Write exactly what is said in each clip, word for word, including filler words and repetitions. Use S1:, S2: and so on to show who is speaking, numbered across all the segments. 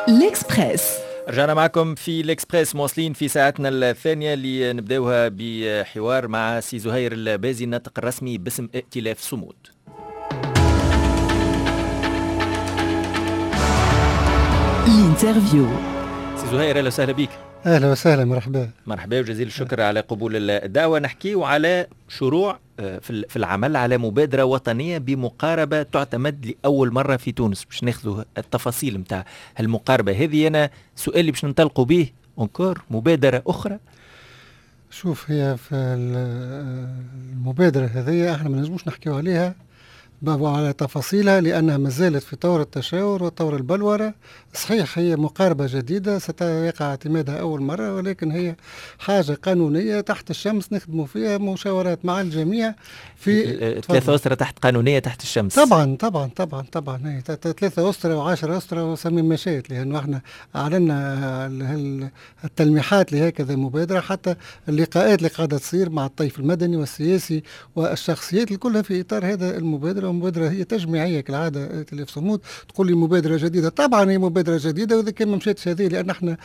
S1: الإكسبريس.
S2: رجعنا معكم في الإكسبريس، مواصلين في ساعتنا الثانية اللي نبداوها بحوار مع سي زهير البازي الناطق الرسمي باسم ائتلاف صمود.
S1: الانترفيو.
S2: سي زهير اهلا وسهلا بك.
S3: اهلا وسهلا، مرحبا
S2: مرحبا وجزيل الشكر على قبول الدعوة. نحكيو على شروع في العمل على مبادرة وطنية بمقاربة تعتمد لأول مرة في تونس. باش ناخذوا التفاصيل متاع المقاربة هذه. أنا سؤالي باش ننطلقوا به أنكور مبادرة أخرى.
S3: شوف، هي في المبادرة هذه احنا ما نجموش نحكيو عليها على تفاصيلها لأنها ما زالت في طور التشاور وطور البلورة. صحيح هي مقاربة جديدة سيقع اعتمادها أول مرة، ولكن هي حاجة قانونية تحت الشمس نخدموا فيها مشاورات مع الجميع في
S2: ثلاثة أسرة تحت قانونية تحت الشمس.
S3: طبعا طبعا طبعا طبعا هي ثلاثة أسرة وعشرة أسرة وسمي ما شئت، لأنه احنا أعلنا التلميحات لهكذا مبادرة، حتى اللقاءات اللي قاعدة تصير مع الطيف المدني والسياسي والشخصيات كلها في إطار هذا المبادرة. مبادرة هي تجميعية كالعادة. ائتلاف صمود تقول لي مبادرة جديدة، طبعا هي مبادرة جديدة، وإذا كان ما مشيتش هذه لأن احنا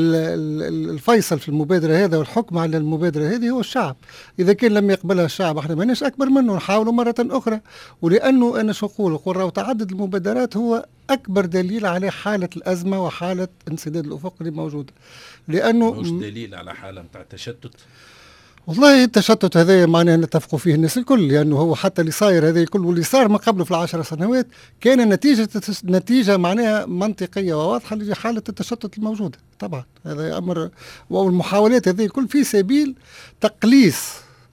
S3: الفيصل في المبادرة هذا والحكم على المبادرة هذه هو الشعب. إذا كان لم يقبلها الشعب احنا ماناش أكبر منه، نحاولوا مرة أخرى. ولأنه أنا شو نقول نقول راهو تعدد المبادرات هو أكبر دليل على حالة الأزمة وحالة انسداد الأفق اللي موجودة. لأنه
S4: مش دليل على حالة متاع التشتت.
S3: والله التشتت هذا معناه نتفقوا فيه الناس الكل، لأنه هو حتى اللي صاير هذا الكل واللي صار من قبله في العشر سنوات كان نتيجة نتيجة معناها منطقية وواضحة لحالة التشتت الموجودة. طبعا هذا أمر، والمحاولات هذه الكل في سبيل تقليص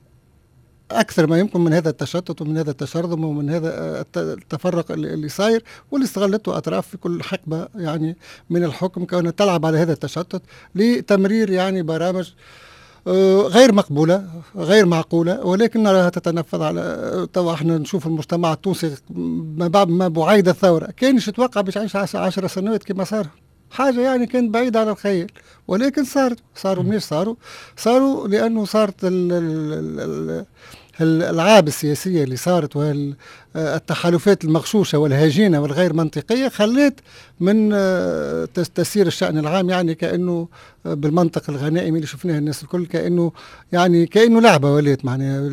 S3: أكثر ما يمكن من هذا التشتت ومن هذا التشرذم ومن هذا التفرق اللي صاير واللي استغلته أطراف في كل حقبة يعني من الحكم كونها تلعب على هذا التشتت لتمرير يعني برامج غير مقبولة غير معقولة، ولكن نراها تتنفذ على توا. احنا نشوف المجتمع التونسي ما بعد ما بعيد الثورة كانش يتوقع باش يعيش عشر سنوات كما صار، حاجة يعني كانت بعيدة عن الخيال، ولكن صارت صاروا منيش صاروا صاروا لأنه صارت ال ال ال الألعاب السياسية اللي صارت والتحالفات المغشوشة والهجينة والغير منطقية خلت من تسيير الشأن العام يعني كأنه بالمنطق الغنائمي اللي شفناه الناس الكل كأنه يعني كأنه لعبة وليت معناها.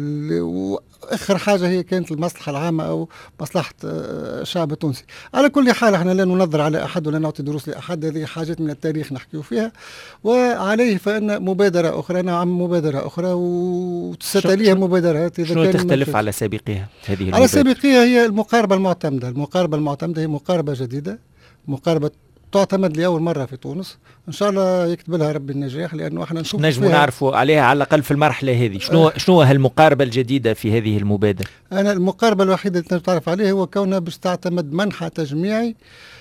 S3: آخر حاجة هي كانت المصلحة العامة أو مصلحة الشعب التونسي. على كل حال احنا لا ننظر على أحد ولا نعطي دروس لأحد، هذه حاجات من التاريخ نحكيو فيها. وعليه فإن مبادرة أخرى نعم مبادرة أخرى وستليها مبادرات إذا
S2: شنو
S3: كان
S2: تختلف على سابقها هذه المبادرة؟
S3: على سابقها هي المقاربة المعتمدة. المقاربة المعتمدة هي مقاربة جديدة، مقاربة تعتمد لأول مرة في تونس. إن شاء الله يكتب لها ربي النجاح، لأنه احنا نشوف
S2: نجم نعرفوا عليها على الأقل في المرحلة هذه. شنو أه شنو هالمقاربة الجديدة في هذه المبادرة؟
S3: أنا المقاربة الوحيدة اللي تعرف عليها هو كونها باش تعتمد منحى تجميعي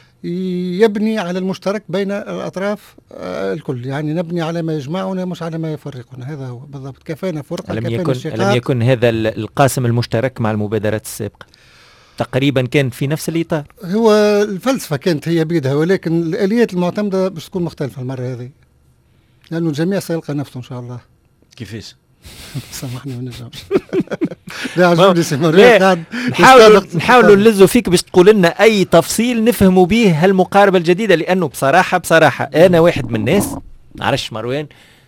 S3: يبني على المشترك بين الأطراف آه الكل، يعني نبني على ما يجمعنا مش على ما يفرقنا. هذا هو بالضبط. كفانا فرقة
S2: لم
S3: كفانا
S2: يكن
S3: شقاق.
S2: لم يكن هذا القاسم المشترك مع المبادرات السابقة تقريبا كان في نفس الإطار.
S3: هو الفلسفة كانت هي بيدها، ولكن الآليات المعتمدة باش تكون مختلفة المرة هذه، لأنه الجميع سيلقى نفسه إن شاء الله.
S4: كيفاش؟
S3: سامحني ما نجمش. لا عجبني سيموري قاعد
S2: نحاولوا نحاولوا نلزوا فيك باش تقول لنا أي تفصيل نفهموا به هالمقاربة الجديدة، لأنه بصراحة بصراحة أنا واحد من الناس نعرفش مروان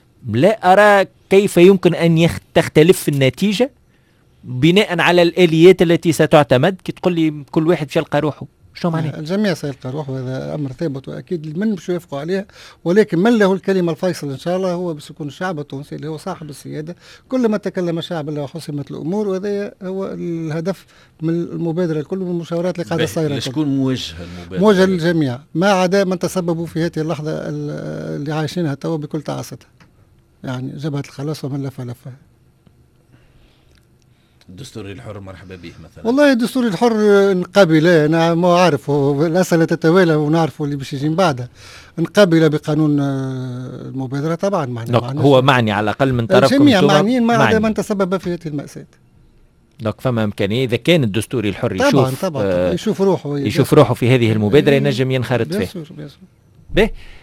S2: لا أرى كيف يمكن أن تختلف النتيجة بناء على الآليات التي ستعتمد. كي تقول لي كل واحد باش يلقى روحه، شو معناه؟
S3: الجميع سيلقى روحه، هذا أمر ثابت وأكيد من باش يوافقوا عليه، ولكن من له الكلمة الفيصل إن شاء الله هو باش يكون الشعب التونسي اللي هو صاحب السيادة. كلما تكلم الشعب إلا وحسمت الأمور، وهذا هو الهدف من المبادرة الكل من المشاورات اللي قاعدة صايرة.
S4: شكون موجه المبادرة؟
S3: موجه للجميع ما عدا من تسببوا في هذه اللحظة اللي عايشينها توا بكل تعاستها، يعني جبهة الخلاص ومن لف لفها.
S4: الدستوري الحر مرحبا به مثلا.
S3: والله الدستوري الحر نقابل، انا ما اعرف الاسئله تتوالى ونعرف اللي باش يجي من بعدها. نقابل بقانون المبادره طبعا معني
S2: هو معني على الاقل من طرفكم
S3: الجميع معنيين ما عدا من تسبب في هذه المأساة.
S2: دونك فما امكانيه اذا كان الدستوري الحر
S3: طبعا
S2: يشوف
S3: طبعا آه يشوف روحه
S2: يشوف روحه في هذه المبادره ينجم ينخرط فيها.
S3: بيان سور بيان سور.
S2: به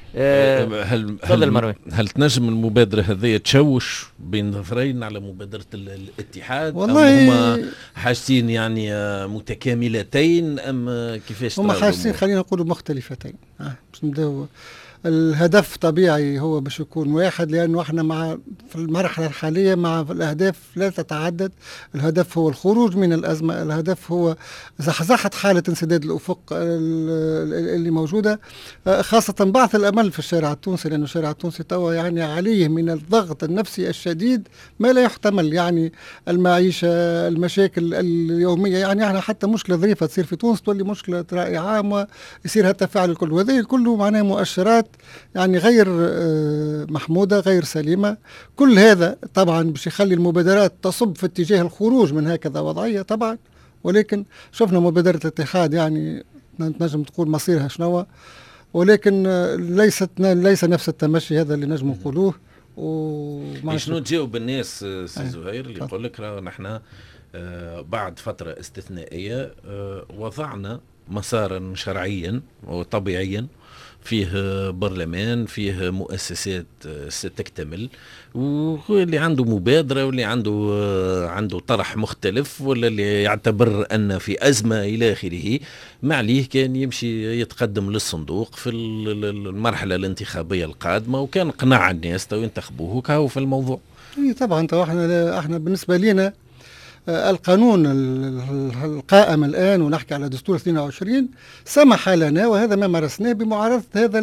S2: آه
S4: هل
S2: تفضل مروان.
S4: هل تنجم المبادرة هذه تشوش بين ظفرين على مبادرة ال- الاتحاد؟
S3: والله
S4: أم هما حاجتين يعني آه، متكاملتين أم كيفاش؟
S3: هما
S4: تراو
S3: حاجتين
S4: الأمور؟
S3: خلينا نقولوا مختلفتين. آه باش نبداو. الهدف طبيعي هو باش يكون واحد، لأنه احنا مع في المرحلة الحالية مع الأهداف لا تتعدد. الهدف هو الخروج من الأزمة، الهدف هو زحزحة حالة انسداد الأفق اللي موجودة، خاصة بعث الأمل في الشارع التونسي، لأنه الشارع التونسي توا يعني عليه من الضغط النفسي الشديد ما لا يحتمل. يعني المعيشة، المشاكل اليومية، يعني احنا حتى مشكلة ظريفة تصير في تونس تولي مشكلة رأي عام ويصير التفاعل الكل، وهذه كله معناه مؤشرات يعني غير محمودة، غير سليمة. كل هذا طبعا باش يخلي المبادرات تصب في اتجاه الخروج من هكذا وضعية طبعا، ولكن شفنا مبادرة الاتحاد يعني نجم تقول مصيرها شنو، ولكن ليست ليس نفس التمشي هذا اللي نجم نقولوه.
S4: ومع شنو تجاوب الناس سي زهير اللي يقول لك راه نحن آه بعد فترة استثنائية آه وضعنا مسارا شرعيا وطبيعيا فيه برلمان، فيه مؤسسات ستكتمل، واللي عنده مبادرة واللي عنده عنده طرح مختلف ولا اللي يعتبر أن في أزمة إلى آخره، ما عليه كان يمشي يتقدم للصندوق في المرحلة الانتخابية القادمة، وكان قناع الناس تو ينتخبوه كهو في الموضوع.
S3: إيه طبعا. تو احنا احنا بالنسبة لنا القانون القائم الآن، ونحكي على دستور اثنين وعشرين، سمح لنا وهذا ما مارسناه بمعارضة هذا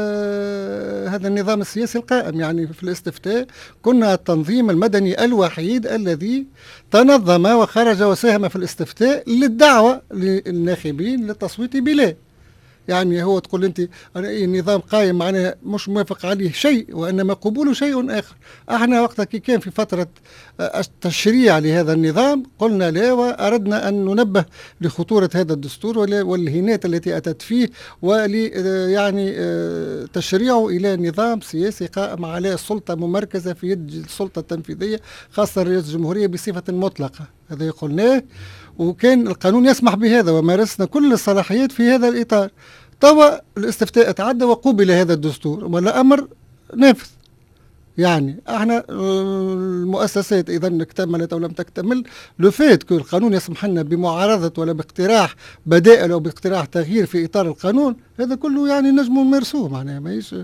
S3: هذا النظام السياسي القائم. يعني في الاستفتاء كنا التنظيم المدني الوحيد الذي تنظم وخرج وساهم في الاستفتاء للدعوة للناخبين للتصويت بلا. يعني هو تقول انت النظام قائم معناه مش موافق عليه شيء، وانما قبوله شيء اخر. احنا وقتها كي كان في فتره التشريع لهذا النظام قلنا لا، واردنا ان ننبه لخطوره هذا الدستور والهينات التي اتت فيه، ول يعني تشريعه الى نظام سياسي قائم على السلطه ممركزه في يد السلطه التنفيذيه، خاصه رئيس الجمهوريه بصفه مطلقه. هذا قلناه، وكان القانون يسمح بهذا، ومارسنا كل الصلاحيات في هذا الإطار. طبعا الاستفتاء تعدى وقوبل هذا الدستور، ولا أمر نافذ. يعني احنا المؤسسات اذا اكتملت او لم تكتمل، لو فات كل القانون يسمح لنا بمعارضه ولا باقتراح بدائل او باقتراح تغيير في اطار القانون، هذا كله يعني نجموا نمارسوه. معناها ماهيش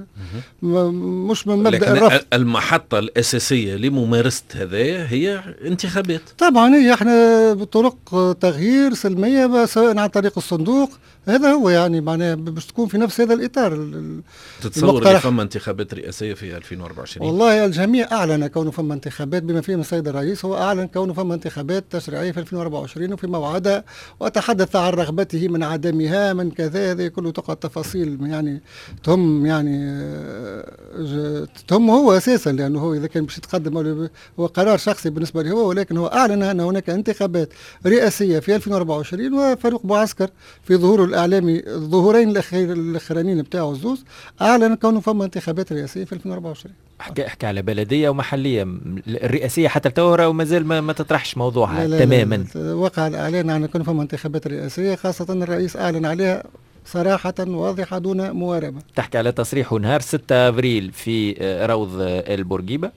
S3: مش من مبدا الرفض.
S4: المحطه الاساسيه لممارسه هذا هي انتخابات.
S3: طبعا هي احنا بطرق تغيير سلميه، سواء عن طريق الصندوق، هذا هو يعني معناها باش تكون في نفس هذا الاطار.
S4: تتصور اللي فما انتخابات رئاسيه في ألفين وأربعة وعشرين؟
S3: والله الجميع اعلن كونه فما انتخابات، بما فيهم السيد الرئيس، هو اعلن كونه فما انتخابات تشريعيه في ألفين وأربعة وعشرين وفي موعدها، وتحدث عن رغبته من عدمها من كذا. هذه كله تقعد تفاصيل يعني تهم يعني تهم هو اساسا، لانه هو اذا كان باش يتقدم هو قرار شخصي بالنسبه له هو، ولكن هو اعلن ان هناك انتخابات رئاسيه في ألفين وأربعة وعشرين. وفاروق بوعسكر في ظهوره الاعلامي الظهورين الاخير الاخرانيين نتاعو الزوز اعلن كونه فما انتخابات رئاسيه في ألفين وأربعة وعشرين.
S2: احكي احكي على بلديه ومحليه. الرئاسيه حتى التورة ومازال ما, ما تطرحش موضوعها
S3: لا لا
S2: تماما.
S3: لا لا. وقع الاعلان عن كونه فما انتخابات رئاسيه، خاصه الرئيس اعلن عليها صراحة واضحة دون مواربة.
S2: تحكي على تصريح نهار ستة أبريل في روض البورقيبة،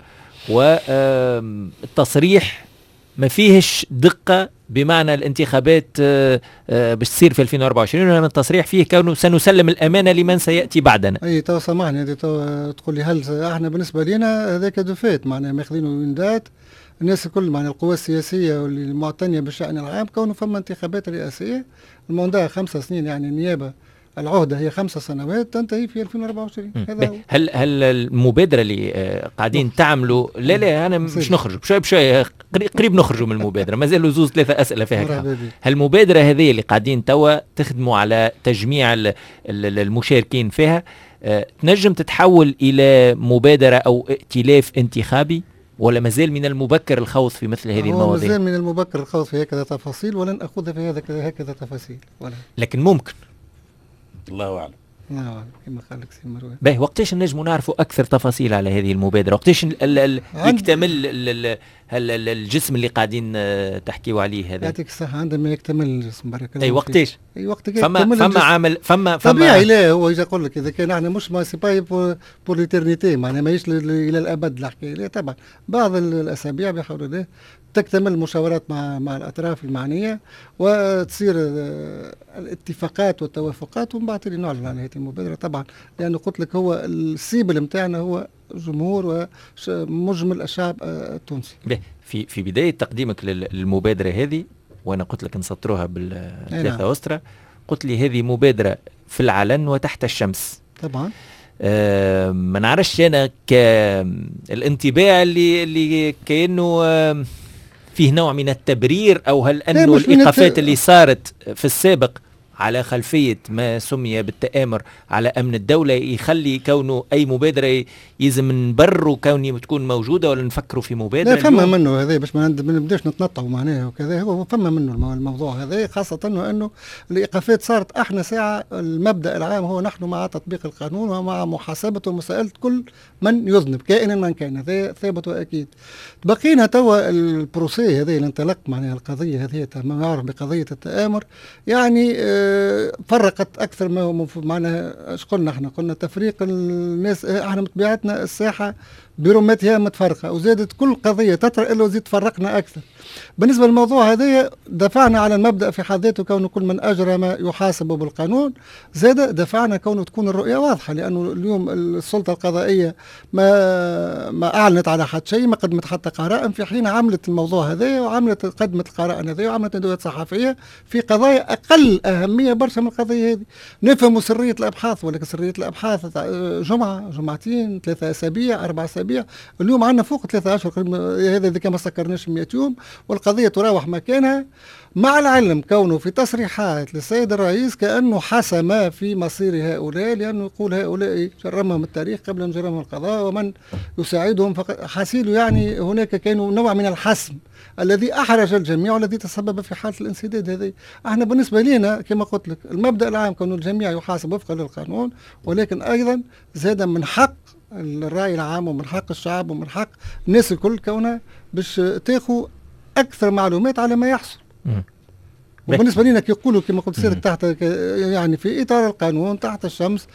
S2: والتصريح ما فيهش دقة بمعنى الانتخابات باش تصير في ألفين وأربعة وعشرين، وإنما التصريح فيه كونه سنسلم الأمانة لمن سيأتي بعدنا.
S3: أي تو سامحني، هذه تو تقول لي هل احنا بالنسبة لنا هذاك دفات معناها ماخذينه ويندات الناس الكل، معناها القوى السياسية واللي المعتنية بالشأن العام، كونه فما انتخابات رئاسية الموندها خمسة سنين، يعني النيابة العهدة هي خمسة سنوات تنتهي في ألفين وأربعة وعشرين. هذا هو.
S2: هل هل المبادرة اللي آه قاعدين تعملوا؟ لا لا أنا مش نخرج بشوي بشوي، قريب نخرجوا من المبادرة، ما زالوا زوز ثلاثة أسئلة فيها. هل المبادرة هذه اللي قاعدين توا تخدموا على تجميع المشاركين فيها آه تنجم تتحول إلى مبادرة أو ائتلاف انتخابي، ولا مازال من المبكر الخوض في مثل هذه المواضيع؟
S3: مازال من المبكر الخوض في هكذا تفاصيل، ولن أخوض في هذا هكذا تفاصيل ولا.
S2: لكن ممكن.
S4: الله أعلم.
S3: الله أعلم كما قال لك سي مروان.
S2: باهي، وقتاش نجموا نعرفوا أكثر تفاصيل على هذه المبادرة؟ وقتاش يكتمل الجسم اللي قاعدين تحكيوا عليه هذا؟
S3: يعطيك الصحة. عندما يكتمل الجسم بارك الله.
S2: أي وقتاش؟
S3: اي وقت
S2: فما فما عامل فما فما
S3: طبيعي. لا هو يجي يقول لك اذا كان احنا مش ما سي باي بور ليترنيتي، معناها ماهيش الى الابد الحكايه. لا طبعا بعض الاسابيع بحول الله تكتمل المشاورات مع مع الاطراف المعنيه وتصير الاتفاقات والتوافقات، ومن بعد نعلن عن هذه المبادره طبعا، لانه قلت لك هو السيبل نتاعنا هو جمهور ومجمل الشعب التونسي.
S2: في في بدايه تقديمك للمبادره هذه، وانا قلت لك نسطروها بالثلاثه أسرة، قلت لي هذه مبادره في العلن وتحت الشمس.
S3: طبعا
S2: آه ما نعرفش انا كالانطباع اللي اللي كانه آه فيه نوع من التبرير، او هل انه الايقافات الت... اللي صارت في السابق على خلفية ما سمي بالتآمر على أمن الدولة يخلي كونه أي مبادرة يلزم نبر وكوني تكون موجودة، ولا نفكروا في مبادرة؟
S3: لا فما منه هذا باش ما نبداش نتنطعوا معناها وكذا، هو فما منه الموضوع هذا، خاصة أنه الإيقافات صارت احنا ساعة المبدأ العام هو نحن مع تطبيق القانون ومع محاسبة ومساءلة كل من يذنب كائنا من كان، هذا ثابت وأكيد. بقينا توا البروسي هذا اللي انطلق معناها القضية هذه ما يعرف بقضية التآمر، يعني آه فرقت اكثر ما هو معناها. ايش قلنا احنا؟ قلنا تفريق الناس، احنا بطبيعتنا الساحه برمتها متفرقه، وزادت كل قضيه تطرق الا وزيد تفرقنا اكثر. بالنسبه للموضوع هذا دفعنا على المبدا في حد ذاته كونه كل من اجرم يحاسب بالقانون، زاد دفعنا كونه تكون الرؤيه واضحه، لانه اليوم السلطه القضائيه ما ما اعلنت على حد شيء، ما قدمت حتى قرائن، في حين عملت الموضوع هذا وعملت قدمت القرائن هذه وعملت ندوات صحفيه في قضايا اقل اهميه برشا من القضيه هذه. نفهموا سريه الابحاث، ولكن سريه الابحاث جمعه جمعتين ثلاثه اسابيع اربع اسابيع، اليوم عندنا فوق ثلاثة اشهر، هذا اذا كان ما سكرناش مئة يوم والقضيه تراوح مكانها، مع العلم كونه في تصريحات للسيد الرئيس كأنه حسم في مصير هؤلاء، لأنه يقول هؤلاء جرمهم التاريخ قبل أن جرمهم القضاء ومن يساعدهم فقط حسيل، يعني هناك كانوا نوع من الحسم الذي أحرج الجميع والذي تسبب في حالة الانسداد هذه. احنا بالنسبة لنا كما قلت لك المبدأ العام كونه الجميع يحاسب وفقا للقانون، ولكن أيضا زاد من حق الرأي العام ومن حق الشعب ومن حق الناس الكل كونها باش تاخذ أكثر معلومات على ما يحصل. وبالنسبه لنا كيقولوا كما قلت سيرك تحت يعني في اطار القانون تحت الشمس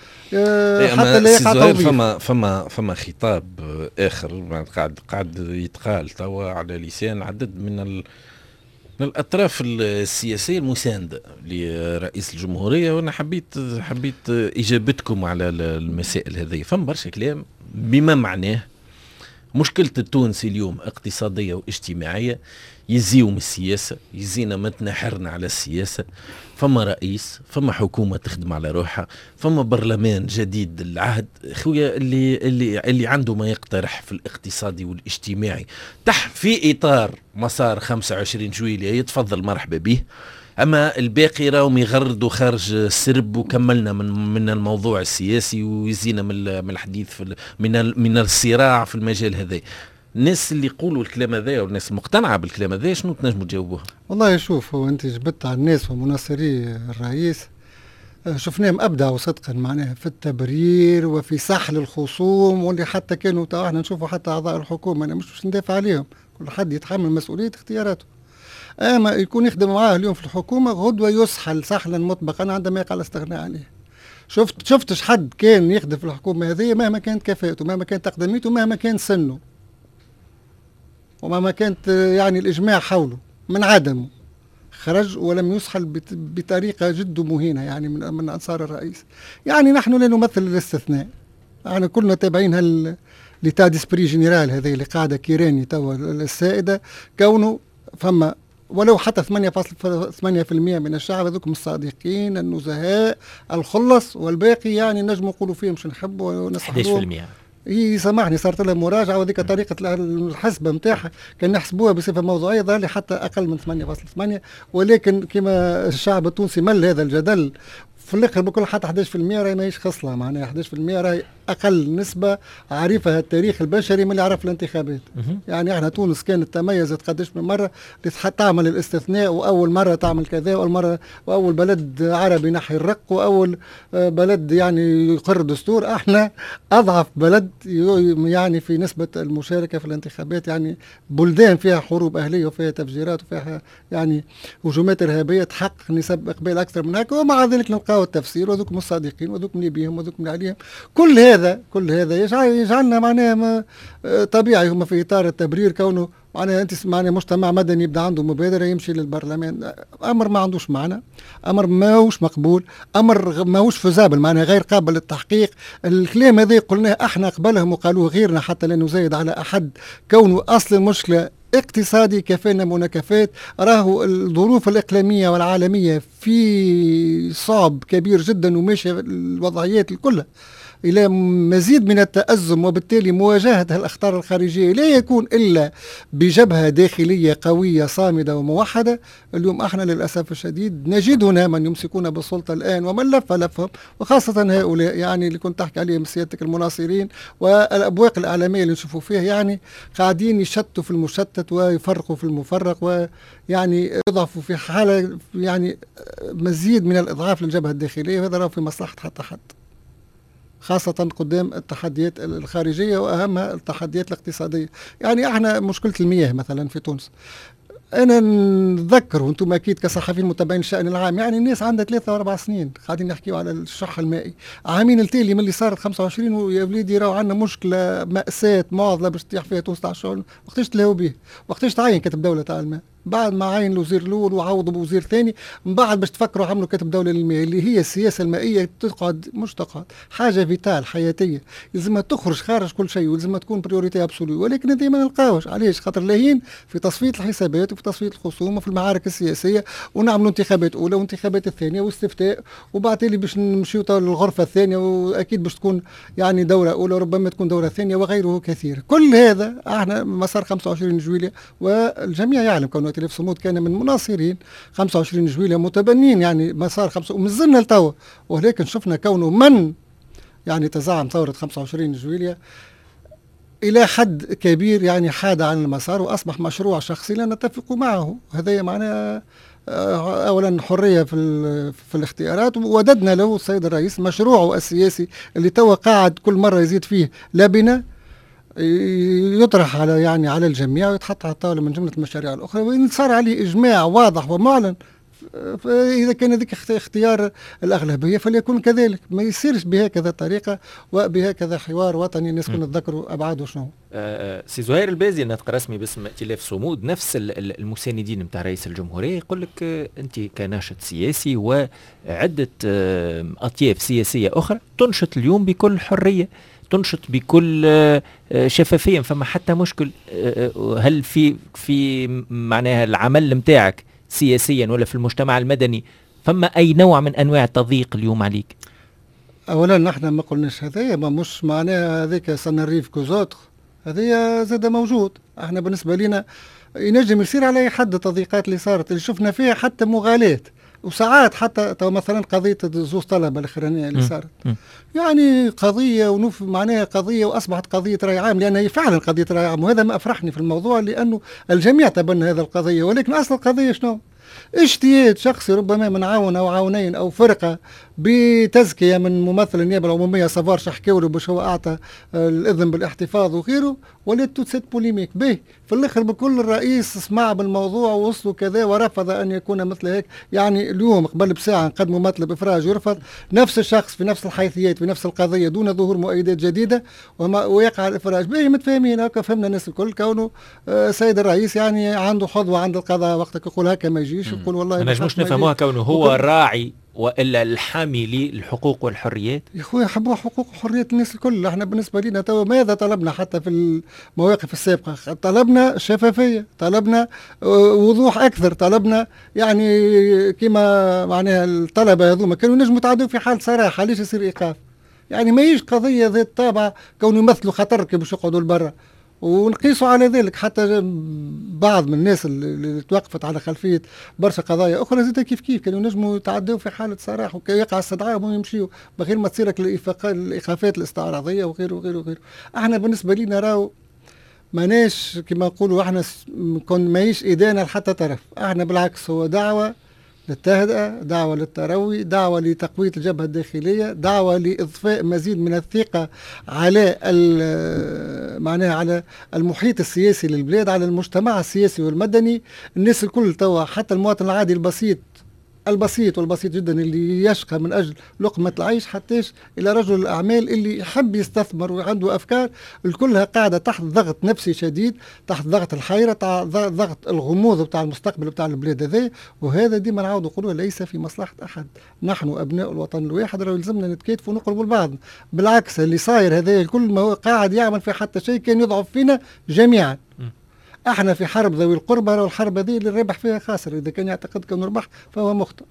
S3: حتى لا يقع توظيف.
S4: فما فما فما خطاب اخر قاعد قاعد يتقال توا على لسان عدد من ال من الاطراف السياسيه المسانده لرئيس الجمهوريه، وانا حبيت حبيت اجابتكم على المسائل هذه. فما برشا كلام بما معناه مشكله التونسي اليوم اقتصاديه واجتماعيه يزيو من السياسة، يزينا متنحرنا على السياسة. فما رئيس، فما حكومة تخدم على روحها، فما برلمان جديد العهد خويا اللي اللي اللي عنده ما يقترح في الاقتصادي والاجتماعي تحت في إطار مسار خمسة وعشرين جويلية يتفضل مرحبا به. أما الباقي راهم يغردوا خارج السرب، وكملنا من من الموضوع السياسي ويزينا من من الحديث في من من الصراع في المجال هذا. الناس اللي يقولوا الكلام هذا والناس المقتنعه بالكلام هذا شنو تنجموا تجاوبوها؟
S3: والله شوف، هو انت جبت على الناس ومناصري الرئيس شفناهم ابدعوا صدقا معناها في التبرير وفي سحل الخصوم، واللي حتى كانوا تو احنا نشوفوا حتى اعضاء الحكومه، انا مش باش ندافع عليهم، كل حد يتحمل مسؤوليه اختياراته. اما يكون يخدم معاه اليوم في الحكومه غدوه يسحل سحلا مطبقا عندما يقع الاستغناء عليه. شفت شفتش حد كان يخدم في الحكومه هذه مهما كانت كفاءته، مهما كانت تقدميته، مهما كان سنه، ومهما كانت يعني الإجماع حوله، من عدمه خرج ولم يسحل بطريقة جد مهينة يعني من من أنصار الرئيس. يعني نحن لا نمثل الاستثناء، احنا كلنا تابعين هال لتا ديسبري جينيرال هذه اللي قاعدة كيراني توا السائدة، كونه فما ولو حتى ثمانية فاصلة ثمانية بالمئة من الشعب هذوكم الصادقين النزهاء الخلص، والباقي يعني نجم نقولوا فيهم شو نحب ونصحوا
S2: أحد عشر بالمئة.
S3: هي سامحني صارت لها مراجعه، وذيك طريقه الحسبه نتاعها كان نحسبوها بصفه موضوعيه ظهر لي حتى اقل من ثمانية فاصلة ثمانية، ولكن كما الشعب التونسي مل هذا الجدل في الاخر بكل حتى احد عشر بالمئة راهي ماهيش خصله، معناها احد عشر بالمئة راهي اقل نسبه عرفها التاريخ البشري من اللي عرف الانتخابات. يعني احنا تونس كانت تميزت قداش من مره تعمل الاستثناء، واول مره تعمل كذا، واول مره واول بلد عربي نحي الرق، واول بلد يعني يقر دستور. احنا اضعف بلد يعني في نسبه المشاركه في الانتخابات، يعني بلدان فيها حروب اهليه وفيها تفجيرات وفيها يعني هجومات ارهابيه تحقق نسب اقبال اكثر من هكا، ومع ذلك نلقاو التفسير وذوك الصادقين وذوك اللي بيهم وذوك اللي عليهم. كل هذا كل هذا يجعل يجعلنا معناها طبيعي هما في اطار التبرير، كونه معناها انت معناها مجتمع مدني يبدا عنده مبادره يمشي للبرلمان، امر ما عندوش معنى، امر ماهوش مقبول، امر ماهوش فزابل، معناها غير قابل للتحقيق. الكلام هذا قلناه احنا قبلهم وقالوه غيرنا حتى لا نزايد على احد، كونه اصل المشكله اقتصادي كفانا مناكفات. راهو الظروف الإقليمية والعالمية في صعب كبير جدا، وماشية الوضعيات الكلها إلى مزيد من التأزم، وبالتالي مواجهة الأخطار الخارجية لا يكون إلا بجبهة داخلية قوية صامدة وموحدة. اليوم احنا للأسف الشديد نجدنا من يمسكون بالسلطة الآن ومن لف لفهم، وخاصة هؤلاء يعني اللي كنت تحكي عليهم سيادتك المناصرين والأبواق الإعلامية اللي نشوفوا فيها، يعني قاعدين يشتوا في المشتت ويفرقوا في المفرق، ويعني يضعفوا في حالة يعني مزيد من الإضعاف للجبهة الداخلية، وهذا راه في مصلحة حتى حد، خاصة قدام التحديات الخارجية وأهمها التحديات الاقتصادية. يعني احنا مشكلة المياه مثلا في تونس، أنا نتذكر وأنتم أكيد كصحفيين متابعين الشأن العام، يعني الناس عندها ثلاثة وأربع سنين قاعدين نحكيوا على الشح المائي، عامين التالي من اللي صارت خمسة وعشرين ويا وليدي راهو عندنا مشكلة مأساة معضلة باش تطيح فيها تونس تاع الشغل. وقتاش تلاهوا به؟ وقتاش تعين كاتب دولة تاع الماء؟ بعد ما عين الوزير الاول وعوضوا بوزير ثاني، من بعد باش تفكروا عملوا كاتب دوله للمياه، اللي هي السياسه المائيه تقعد مش تقعد حاجه فيتال حياتيه، لازمها تخرج خارج كل شيء، ولازمها تكون بريوريتي ابسولو. ولكن هذه ما نلقاوش، علاش؟ خاطر لاهين في تصفيه الحسابات وفي تصفيه الخصوم وفي المعارك السياسيه، ونعملوا انتخابات اولى وانتخابات الثانيه واستفتاء، وبعد تالي باش نمشيو للغرفه الثانيه، واكيد باش تكون يعني دوره اولى وربما تكون دوره ثانيه وغيره كثير. كل هذا احنا مسار خمسة وعشرين جويلية، والجميع يعلم كونه ائتلاف صمود كان من مناصرين خمسة وعشرين جويلية متبنين يعني مسار خمسة ومازلنا لتوا، ولكن شفنا كونه من يعني تزعم ثورة خمسة وعشرين جويلية إلى حد كبير يعني حاد عن المسار وأصبح مشروع شخصي لا نتفق معه. هذا معناه أولا حرية في, في الاختيارات، ووددنا له السيد الرئيس مشروعه السياسي اللي توا قاعد كل مرة يزيد فيه لبنة يطرح على يعني على الجميع ويتحط على الطاولة من جملة المشاريع الأخرى، وإن صار عليه إجماع واضح ومعلن. فإذا كان ذلك اختيار الأغلبية فليكن كذلك، ما يصيرش بهكذا طريقة وبهكذا حوار وطني الناس كنا نتذكروا أبعاده شنو.
S2: آه سي زهير البازي ناطق رسمي باسم ائتلاف صمود، نفس المساندين نتاع رئيس الجمهورية يقول لك آه أنت كناشط سياسي وعدة آه أطياف سياسية أخرى تنشط اليوم بكل حرية، تنشط بكل شفافية، فما حتى مشكل. هل في في معناها العمل متاعك سياسيا ولا في المجتمع المدني فما أي نوع من أنواع التضييق اليوم عليك؟
S3: أولا نحن ما قلناش هذايا، ما مش معناها هذيك سنريف كوزوتر، هذايا زاد موجود. احنا بالنسبة لنا ينجم يصير على أي حد التضييقات اللي صارت اللي شفنا فيها حتى مغالاة، وساعات حتى مثلا قضية زوز طلبة الأخرانية اللي صارت يعني قضية ونوف معناها قضية وأصبحت قضية رأي عام، لأنها هي فعلا قضية رأي عام، وهذا ما أفرحني في الموضوع لأنه الجميع تبنى هذا القضية. ولكن أصل القضية شنو؟ اجتهاد شخصي ربما من عاون أو عاونين أو فرقة بتزكية من ممثل النيابة العمومية سافارش حكاوا له باش هو أعطى الإذن بالاحتفاظ وغيره، وليت تسيت بوليميك به في الآخر بكل الرئيس سمع بالموضوع ووصلوا كذا ورفض أن يكون مثل هيك. يعني اليوم قبل بساعة نقدموا مطلب إفراج يرفض، نفس الشخص في نفس الحيثيات في نفس القضية دون ظهور مؤيدات جديدة وما ويقع الإفراج به. متفاهمين هكا، فهمنا الناس الكل كونه آه سيد الرئيس يعني عنده حظوة عند القضاء، وقتك يقول هكا ما يجيش يقول والله
S2: ما نجموش نفهموها كونه هو الراعي والا الحامي للحقوق والحريات.
S3: يا خويا حبوا حقوق وحريات الناس الكل. احنا بالنسبه لنا تو ماذا طلبنا حتى في المواقف السابقه؟ طلبنا شفافيه، طلبنا وضوح اكثر، طلبنا يعني كما معناها الطلبه هذوما كانوا ينجموا يتعدوا في حال صراحه، ليش يصير ايقاف؟ يعني ما يجيش قضيه ذات طابع كونوا يمثلوا خطر كي باش يقعدوا لبرا ونقيسوا على ذلك حتى بعض من الناس اللي توقفت على خلفيه برشا قضايا اخرى زيد كيف كيف كانوا ينجموا يتعدوا في حاله صراحه ويقع استدعائهم ويمشيوا بغير ما تصيرك الايقافات الاستعراضيه وغيره وغيره وغيره. احنا بالنسبه لنا راهو ماناش كما نقولوا احنا كون ماهيش ايدينا لحتى طرف، احنا بالعكس هو دعوه للتهدئة، دعوة للتروي، دعوة لتقوية الجبهة الداخلية، دعوة لإضفاء مزيد من الثقة على معناها على المحيط السياسي للبلاد، على المجتمع السياسي والمدني. الناس الكل توا حتى المواطن العادي البسيط البسيط والبسيط جدا اللي يشقى من أجل لقمة العيش حتىش إلى رجل الأعمال اللي يحب يستثمر وعنده أفكار، الكلها قاعدة تحت ضغط نفسي شديد، تحت ضغط الحيرة، تحت ضغط الغموض بتاع المستقبل بتاع البلاد هذا. وهذا ديما نعاود نقولوا ليس في مصلحة أحد. نحن أبناء الوطن الواحد راه يلزمنا نتكاتفوا ونقربوا لبعض. بالعكس اللي صاير هذا الكل ما هو قاعد يعمل في حتى شيء كان يضعف فينا جميعا. احنا في حرب ذوي القربى، والحرب هذه اللي الربح فيها خاسر، اذا كان يعتقد كانه ربح فهو مخطئ.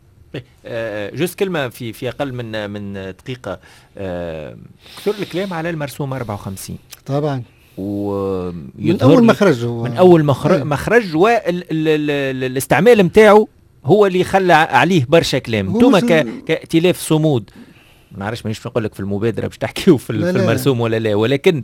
S2: جزء كلمه في في اقل من من دقيقه. كثر الكلام على المرسوم أربعة وخمسين
S3: طبعا،
S2: ومن
S3: اول مخرج
S2: من اول مخرج, مخرج والاستعمال نتاعو هو اللي خلى عليه برشا كلام. انتم كائتلاف صمود، ما نعرفش مانيش نقول لك في المبادره باش تحكيوا في, في المرسوم ولا لا، ولكن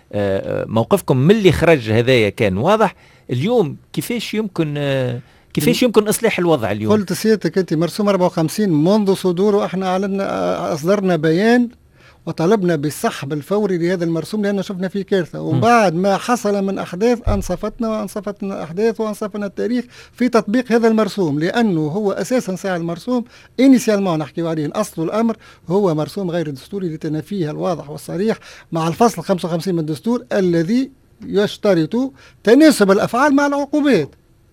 S2: موقفكم من اللي خرج هذايا كان واضح. اليوم كيفاش يمكن كيفاش يمكن اصلاح الوضع اليوم؟
S3: قلت سيادتك انت مرسوم أربعة وخمسين منذ صدوره احنا اعلنا اصدرنا بيان وطلبنا بالسحب الفوري لهذا المرسوم لأنه شفنا فيه كارثة. وبعد ما حصل من أحداث أنصفتنا وأنصفتنا الأحداث وأنصفنا التاريخ في تطبيق هذا المرسوم، لأنه هو أساسا ساعة المرسوم إنيسيالمون نحكي عليه أصل الأمر هو مرسوم غير دستوري لتنافيه الواضح والصريح مع الفصل خمسة وخمسين من الدستور الذي يشترط تناسب الأفعال مع العقوبات.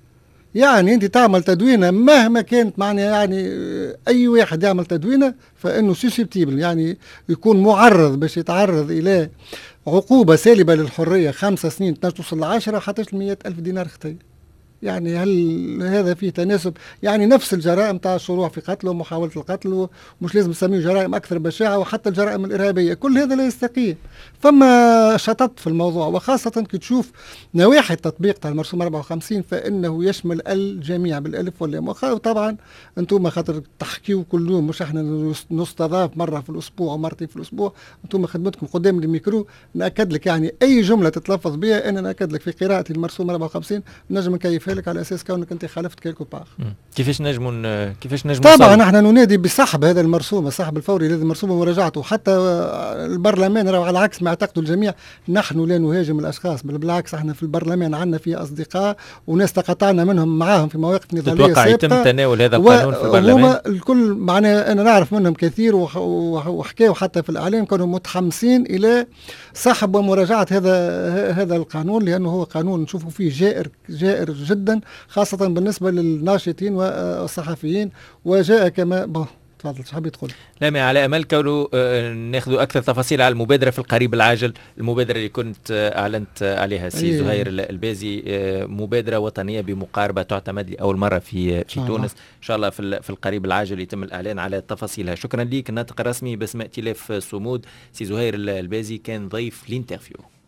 S3: يعني انت تعمل تدوينه مهما كانت معنى يعني اي واحد يعمل تدوينه فانه سيسبتيبل، يعني يكون معرض باش يتعرض الى عقوبه سالبه للحريه خمسة سنين توصل لعشرة حتى مئة الف دينار اختي. يعني هل هذا فيه تناسب؟ يعني نفس الجرائم تاع الشروع في قتل ومحاولة القتل، ومش لازم نسميه جرائم أكثر بشاعة، وحتى الجرائم الإرهابية، كل هذا لا يستقيم. فما شطط في الموضوع، وخاصة كي تشوف نواحي التطبيق تاع المرسوم أربعة وخمسين فإنه يشمل الجميع بالألف واللام. وطبعا أنتم خاطر تحكيوا كل يوم، مش احنا نستضاف مرة في الأسبوع ومرتين في الأسبوع، أنتم خدمتكم قدام الميكرو. نأكد لك يعني أي جملة تتلفظ بها أنا نأكد لك في قراءة المرسوم أربعة وخمسين نجم نكيفها لك على اساس كونك انت خالفت كيلكو باغ.
S2: كيفاش نجموا كيفاش نجموا
S3: طبعا نحن ننادي بسحب هذا المرسوم، السحب الفوري لهذا المرسوم ومراجعته. حتى البرلمان راه على عكس ما يعتقدوا الجميع نحن لا نهاجم الاشخاص، بل بالعكس احنا في البرلمان عندنا فيه اصدقاء وناس تقاطعنا منهم معاهم في مواقف نضاليه
S2: تتوقع يتم تناول هذا القانون في البرلمان؟
S3: هما الكل معناها انا نعرف منهم كثير وحكاوا حتى في الاعلام كانوا متحمسين الى سحب ومراجعه هذا هذا القانون، لانه هو قانون نشوفوا فيه جائر جائر جدا خاصة بالنسبة للناشطين والصحفيين. وجاء كما تفضل شحال تقول؟
S2: لا ما على امل كونه آه ناخذ اكثر تفاصيل على المبادره في القريب العاجل، المبادره اللي كنت آه اعلنت عليها سي أيه. زهير البازي، آه مبادره وطنيه بمقاربه تعتمد لاول مره في في تونس، ان شاء الله في في القريب العاجل يتم الاعلان على تفاصيلها. شكرا لك. الناطق الرسمي باسم ائتلاف صمود سي زهير البازي كان ضيف الانترفيو.